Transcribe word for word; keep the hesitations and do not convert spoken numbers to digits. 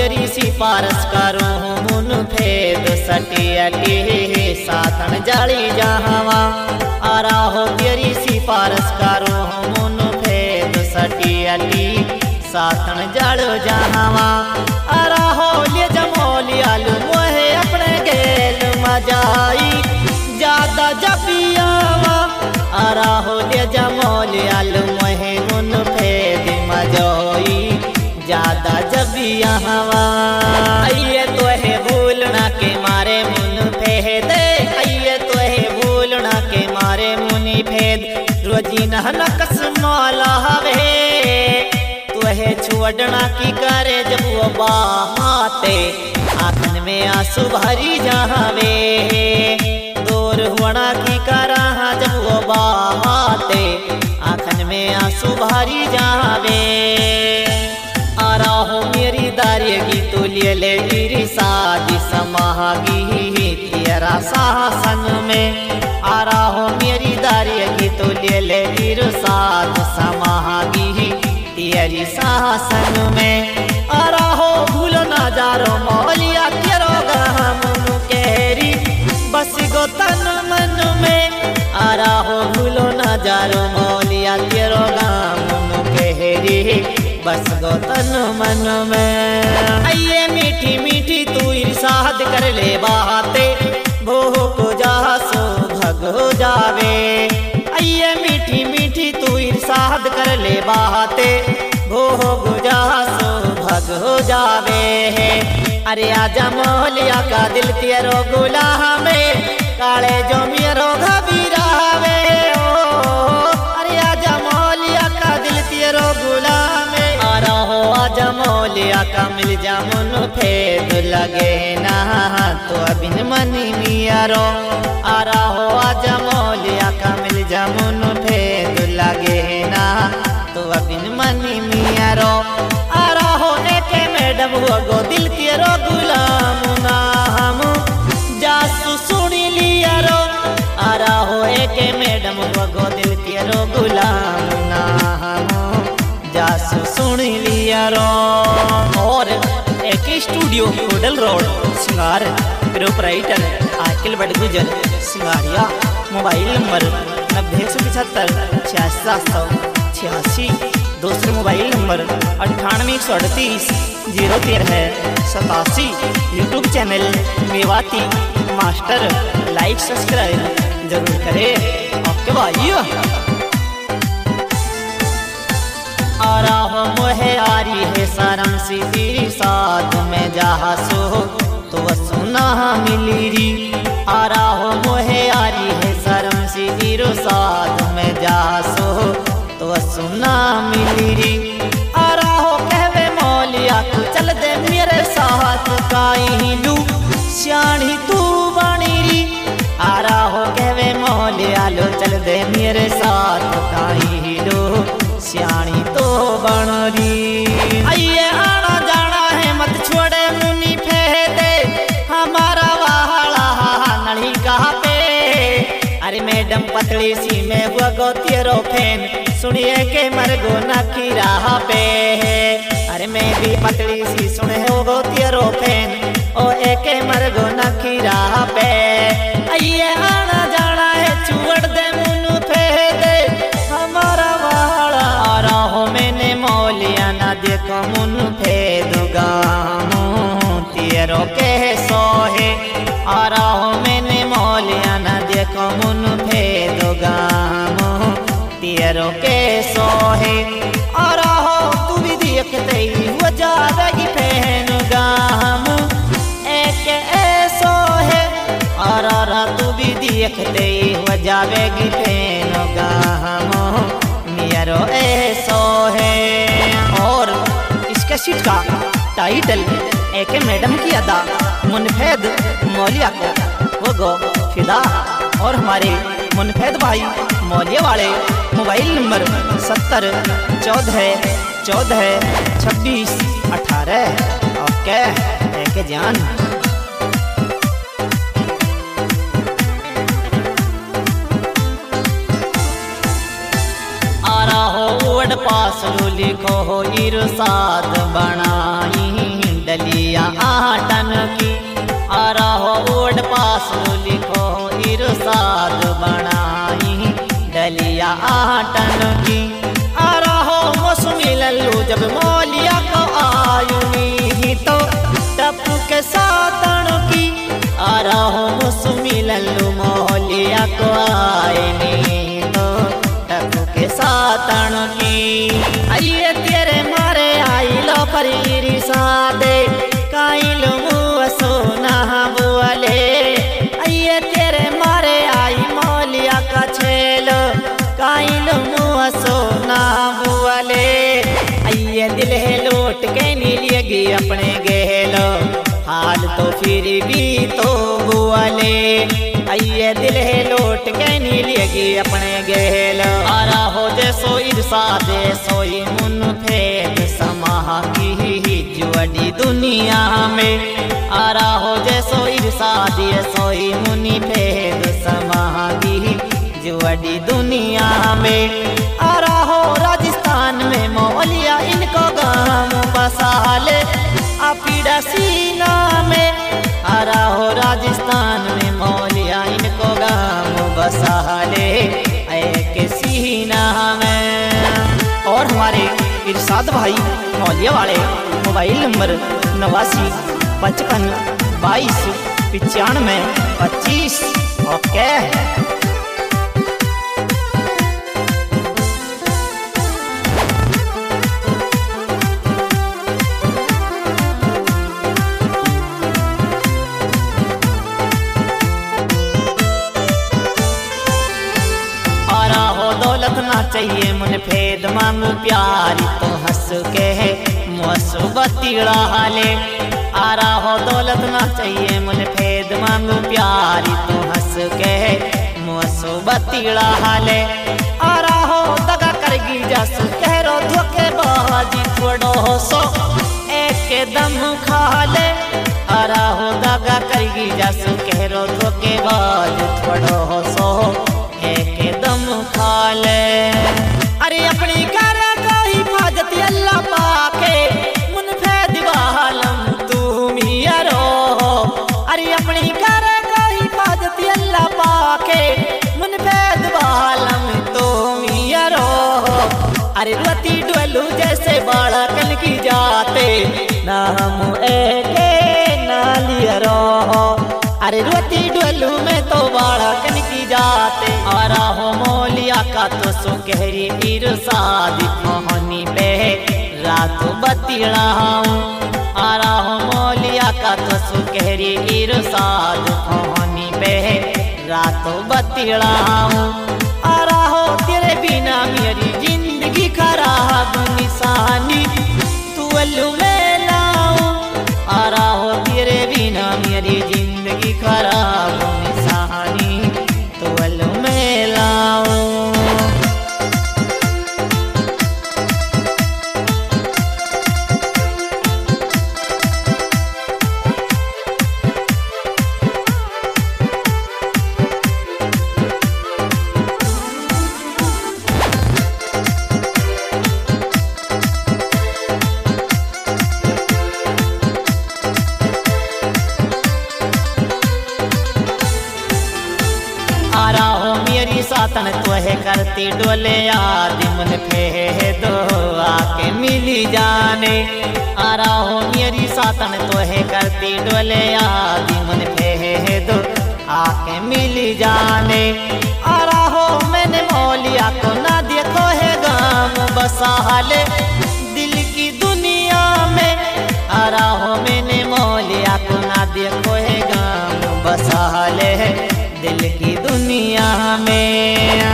तेरी सिफारिश करूं मुन फेद सटी अटी सातन जाली जहावा। आरा हो तेरी सिफारिश करूं मुन फेद सटी अटी सातन जड़ जहावा। आरा हो ले जमोली आलू मोहे अपने गेल मजाई ज्यादा जपियावा। आरा हो ले जमोली आलू मोहे मुन फेद मजाई ज्यादा जबियावा। आइए तो है भूलना के मारे मुन फेद आइए तो है भूलना के मारे मुनि फेद रोजी नकस मौला हवे तो है छोड़ना की करे जब वो बाते आंखन में आंसू भरी जावे। दूर होना की करा जब वो बाते आंखन में आंसू भरी जावे। आरा हो मेरी दारियगी तो ले ले तेरी शादी समागी तेरा शासन में। आरा हो मेरी दारियगी तो ले ले तेरी साथ समागी तेरी शासन में। आरा हो भूलो ना जारो मौलिया तेरो गहम केरी बस गो तन मन में। आरा हो भूलो ना जारो मौलिया तेरो गहम केरी बस गो तन मन में। आइए मीठी मीठी तू इरशाद कर ले बाते भोह को जा सो भग हो जावे। आइए मीठी मीठी तू इरशाद कर ले बाते भोह को जा सो भग हो जावे। अरे आजा मोहलिया का दिल तेरो गुलाम में काले जो मेरो घबीरावे। अरे आजा मोहलिया का दिल तेरो गुलाम आजा मौलिया का मिल जामुन फेद लगे ना तो अबिन मनी मियारो। आरा हो आजा मौलिया का मिल जामुन फेद लगे ना तो अबिन मनी मियारो। आरा हो एक मैडम हुआ गो दिल तेरो गुलाम ना हम जासु सुनी लिया रो। आरा हो एक मैडम हुआ गो दिल तेरो गुलाम ना हम जासु सुन लिया रो। और एक studio hotel road Singar proprietor Aakil Badgujar Singariya. Mobile number नब्बे एक सौ पचहत्तर छियासी सात सौ छियासी। दूसरे मोबाइल नंबर अट्ठानवे एक सौ अड़तीस जीरो तेरह सतासी। YouTube channel Mewati master like subscribe जरूर करें। ओके भाइयों। आरा हो मोहे आरी है शरम सी तेरी साथ में जहा सो तो सुना मिली री। आरा हो मोहे आरी है शरम सी तेरो साथ में जहा सो तो सुना मिली री। आरा हो कहवे मौलिया तू चल दे मेरे साथ काई लू श्याणी तू बनी री। आरा हो कहवे मौलिया लो चल दे मेरे साथ काई लो श्याणी तो बन री। आइए आना जाना है मत छोड़े मुनि फेदे हमारा वाला नली कहा पे। अरे मैडम पतली सी में हुआ गो तेरो फैन सुनिए के मर गो नखी राह पे। अरे मैं भी पतली सी सुने हो गो तेरो फैन ओ एक मर गो नखी राह पे। आइए आना जाना है चुवड़ दे मुन फेदे हमारा वाला। आरा हो मैंने मौलिया ना देखो मुन फेदुगा तेरो के सोहे। आरा हो मैंने मौलिया ना देखो मुन फेदुगा तेरो के सोहे। आरा हो तू भी देखते ही हो जाएगी फैनुगा एक ऐसो है। आरा तू भी देखते ही हो जाएगी फैनुगा मेरो ऐसो है। और इस कैसेट का टाइटल एक मैडम की अदा मुनफेद मौलिया को वो गो फिदा। और हमारे मुनफेद भाई मौलिया वाले मोबाइल नंबर सत्तर चौदह चौदह छब्बीस अठारह। ओके एक जान। आरा हो पास लिखो इरसाद बनाई डली आटन की। आरा हो मौसमी लल्लू जब मौलिया को आयुनी तो टप्पू के सातन की। आरा हो मौसमी लल्लू मौलिया को आयनी तो टप्पू के सातन की। आइए तेरे मारे आई लो फरीरी सादे काइल मुँह सोना बुआले। आइए तेरे मारे आई मौलिया का छेलो काइल मुँह सोना बुआले। आइए दिल है लौट के नीलिएगी अपने गहलो हाल तो फिर भी तो बुआले। आइए दिल है लौट के नीलिएगी अपने गहलो। आरा हो जे सोई सादे सोई मुन फेद समाह की जुआडी दुनिया में। आरा हो जे सोई सादे सोई मुनि फेद समाह की जुआडी दुनिया में। आरा हो राजस्थान में मौलिया इनको गाम बसाले अपीड़ा सीना में। आरा हो राजस्थान में मौलिया इनको गाम बसाले एक सीना में। और हमारे इरशाद भाई मौलिया वाले मोबाइल नंबर नवासी पचपन बाईस पचानवे पच्चीस। ओके दौलत ना चाहिए मुन फेद मांगू प्यारी तो हंस के है मुसीबती हाले। आरा हो दौलत ना चाहिए मुन फेद मांगू प्यारी तो हंस के है मुसीबती हाले। आरा हो दगा करगी जस कहरो धोखे बाजी छोड़ो सो एक दम खा ले। आरा हो दगा करगी जस कहरो धोखे बाजी छोड़ो सो एक दम खा ले। अरे अपनी कर का हिफाजत अल्लाह पाके मुन फैद वालम तुम यारो। अरे अपनी कर का हिफाजत अल्लाह पाके मुन फैद वालम तुम यारो। अरे रती डोलू जैसे बाड़कन की जाते ना हम एक नालियरो। अरे रोती डोलू में तो बाड़कन की जाते। आरा हो मौलिया का तो सुकहरी इरशाद कहानी पे रात बतीड़ा हूँ। आरा हो मौलिया का तो सुकहरी इरशाद कहानी पे रात बतीड़ा हूँ। आरा हो तेरे बिना मेरी जिंदगी खराब निशानी तू अल्लू में लाऊं। आरा हो तेरे बिना मेरी जिंदगी खराब निशानी तो अल्लू में लाऊं। आरा हो मेरी सातन तो है करती डोले याद मन फे दो आके मिली जाने। आरा हो मेरी सातन तो है करती डोले याद मन फे दो आके मिली जाने। आरा हो मैंने मौलिया को ना देखो है गाम बसाले दिल की दुनिया में। आरा हो मैंने मौलिया को ना देखो है गाम बसाले दिल की दुनिया में।